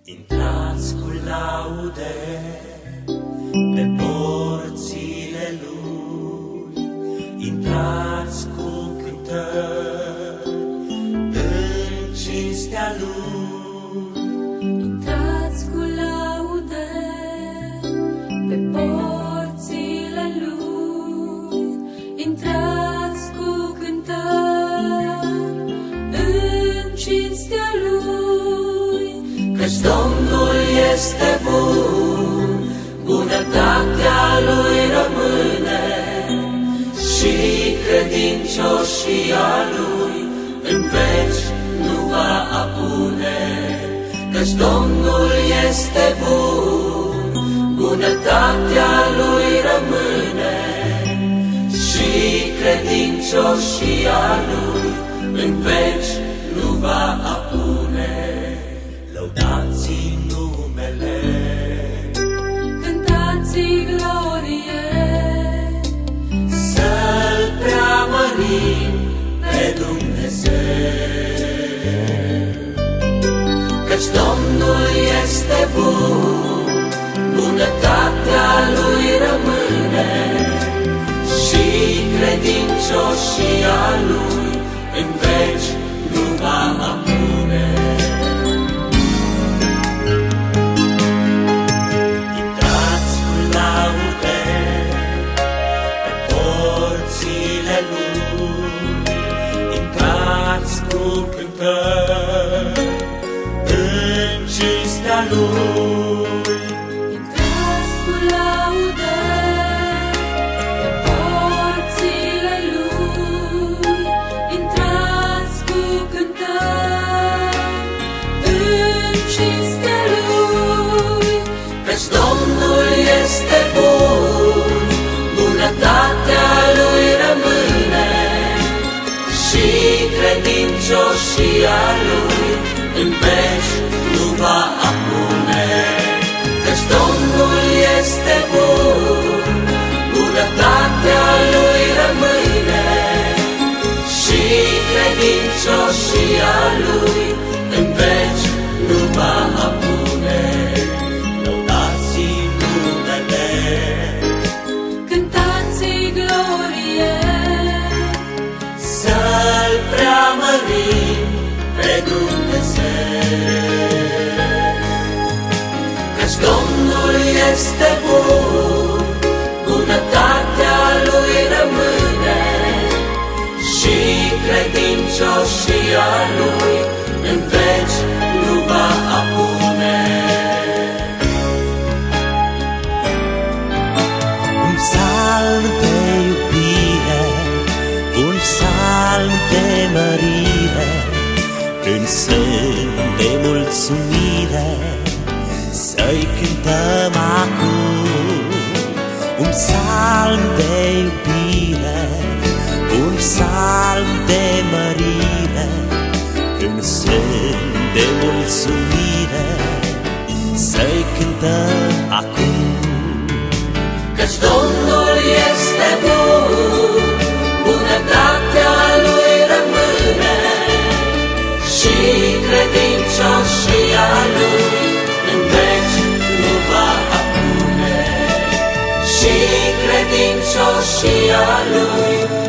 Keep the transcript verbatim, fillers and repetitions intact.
Intrați cu laude pe porțile Lui, intrați cu cântări în cinstea Lui. Intrați cu laude pe porțile Lui, intrați cu cântări în cinstea Lui. Căci Domnul este bun, bunătatea Lui rămâne și credincioșia Lui în veci nu va apune. Căci Domnul este bun, bunătatea Lui rămâne și credincioșia Lui în veci nu va apune. Lăudați-i numele, Cântați-i glorie, să-L preamărim pe Dumnezeu. Căci Domnul este bun, bunătatea Lui rămâne și credincioșia Lui în veci nu va apune. Intrați cu laude pe porțile Lui, intrați cu cântări în cinstea Lui. intrați cu laude pe porțile Lui, intrați cu cântări în cinstea Lui. Căci Domnul este bun, bunătatea Lui rămâne și credincioșia Lui în veci nu va apune. Căci Domnul este bun, bunătatea Lui rămâne și credincioșia Lui în veci nu va apune. Lăudați-i numele, Cântați-i glorie, să-L preamărim pe Dumnezeu. Căci Domnul este bun, bunătatea Lui rămâne și credincioșia Lui în veci nu va apune. Un psalm de iubire, un psalm de mărire, în sân de mulțumire, să-i cântăm acum. Un psalm de iubire, un psalm de mărire, în sân de mulțumire, să-i cântăm acum. Căci Domnul este bun, bunătatea Lui rămâne și credincioșia Lui în veci nu va apune. Și credincioșia Lui